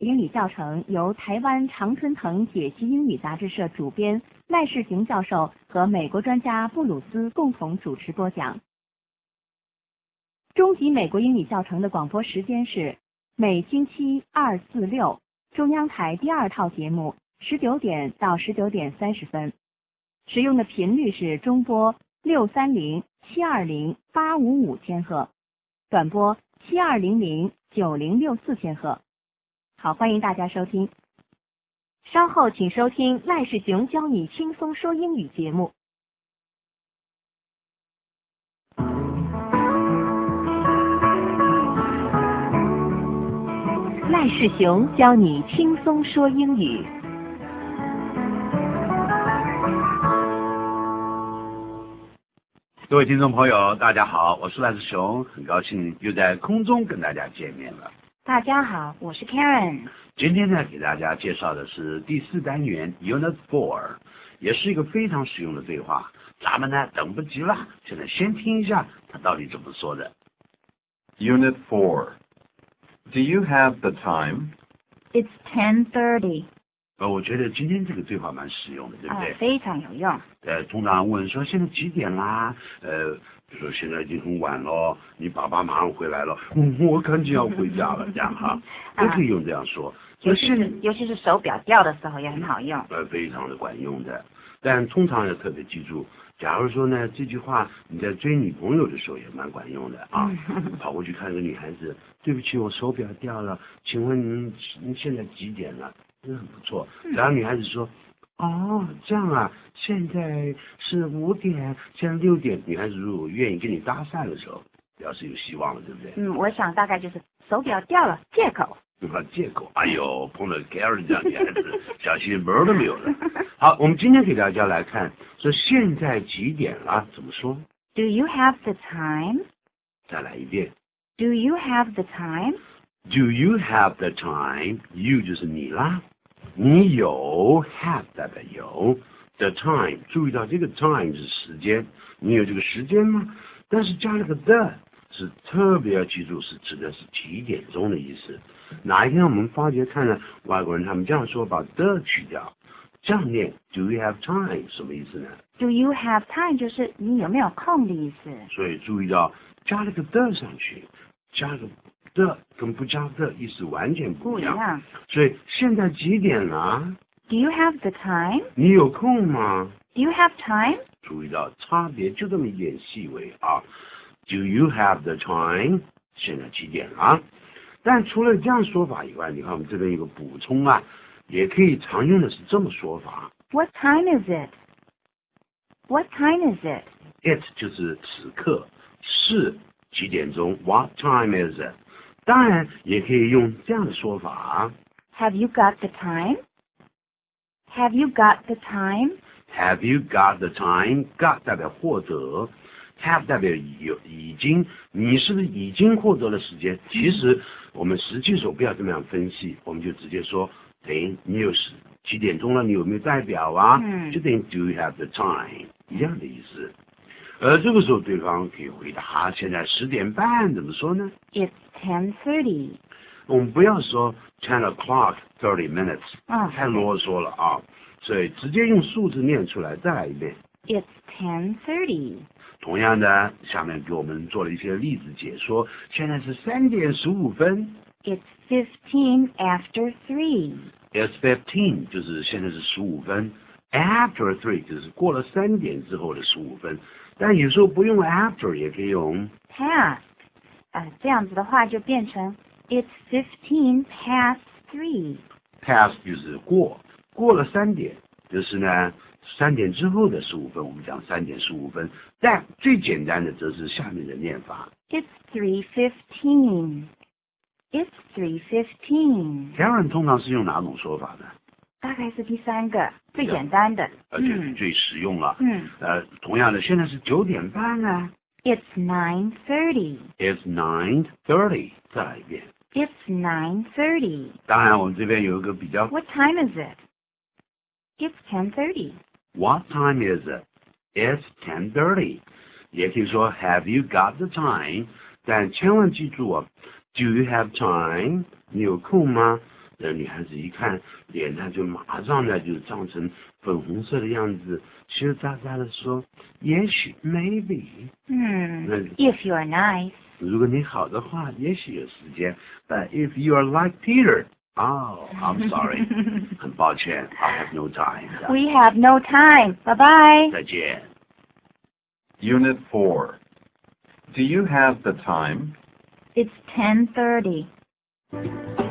英语教程由台湾常春藤解析英语杂志社主编赖世雄教授和美国专家布鲁斯共同主持播讲。中级美国英语教程的广播时间是每星期2、4、6，中央台第2套节目19点到19点30分，使用的频率是中波630、720、855千赫，短波7200、9064千赫。好，欢迎大家收听。稍后请收听赖世雄教你轻松说英语节目。赖世雄教你轻松说英语。 各位听众朋友，大家好，我是赖世雄，很高兴又在空中跟大家见面了。 大家好，我是 Karen。 今天呢，给大家介绍的是第4单元 Unit 4，也是一个非常实用的对话。咱们呢等不及了，现在先听一下他到底怎么说的。 Unit 4. Do you have the time? It's 10:30. 我觉得今天这个对话蛮实用的，对不对？ 非常有用。 通常问说现在几点啦？比如说现在已经很晚了，你爸爸马上回来了，我赶紧要回家了，这样哈，都可以用这样说。 尤其是手表掉的时候也很好用。 非常的管用的。但通常要特别记住，假如说呢这句话你在追女朋友的时候也蛮管用的啊。跑过去看个女孩子，对不起，我手表掉了，请问您现在几点了？这很不错。然后女孩子说，哦，这样啊，现在是5点，现在6点。女孩子如果愿意跟你搭讪的时候，表示有希望了，对不对？ 我想大概就是手表掉了，借口。 借口，哎呦，碰到 Karen 这样女孩子，小心门都没有了。好，我们今天给大家来看，说现在几点了？怎么说 ？Do you have the time？ 再来一遍。 Do you have the time？ Do you have the time？You 就是你啦，你有 have 代表有 the time， 注意到这个 time 是时间，你有这个时间吗？但是加了个 the， 是特别要记住，是指的是几点钟的意思。哪一天我们发觉看了外国人他们这样说，把 the 去掉，这样念 Do you have time 什么意思呢？ Do you have time 就是你有没有空的意思。 所以注意到加了个 the 上去，加了个 the 跟不加 the 意思完全不一样。所以现在几点了？ Do you have the time？ 你有空吗？ Do you have time？ 注意到差别就这么一点细微啊。Do you have the time？ 现在几点了？但除了这样说法以外，你看我们这边有个补充啊，也可以常用的是这么说法。 What time is it? What time is it? It 就是此刻，是几点钟 ？What time is it？ 当然也可以用这样的说法。 Have you got the time? Have you got the time? Have you got the time? Got 代表获得。Have 代表已经，你是不是已经获得了时间？其实我们实际手不要这么样分析，我们就直接说，等于你有几点钟了，你有没有代表啊？就等于 Do you have the time 一样的意思。这个时候对方可以回答，现在10点半，怎么说呢？ It's 10:30. 我们不要说 10 o'clock 30 minutes，太啰嗦了啊，所以直接用数字念出来，再来一遍。 It's 10:30. 同样的，下面给我们做了一些例子解说。现在是3点15分。 It's 15 after 3. It's 15就是现在是15分。After 3就是过了3点之后的15分。但有时候不用 after 也可以用 past。这样子的话就变成 It's 15 past 3. Past 就是过了3点，就是呢3点之后的15分，我们讲3点15分。但最简单的则是下面的念法。 It's 3:15. It's 3:15. Karen 通常是用哪种说法呢？ 大概是第3个，最简单的。 最实用了。同样的，现在是9点半呢。 It's 9:30. It's 9:30. 再来一遍。 It's 9:30. 当然，我们这边有一个比较。 What time is it? It's 10:30. What time is it? It's 10:30. 也可以说 Have you got the time? 但千万记住哦 ，Do you have time? 你有空吗？ 那女孩子一看脸呢，就马上呢就涨成粉红色的样子，羞答答的说，也许 maybe。那 If you're nice. 如果你好的话，也许有时间。But if you are like Peter, oh, I'm sorry. 很抱歉 I have no time. We have no time. Bye-bye. 再见。 Unit 4. Do you have the time? It's 10:30.